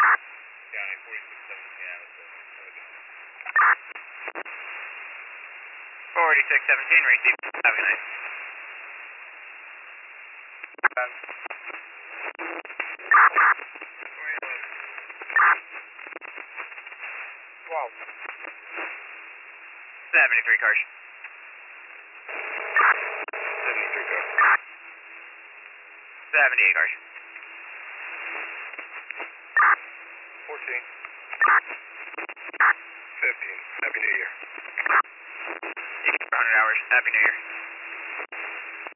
County 4617, yeah. 4617, receive. Have a good night. 12. 73 cars. 73 cars. 78 cars. 14. 15. Happy New Year. 100 hours. Happy New Year.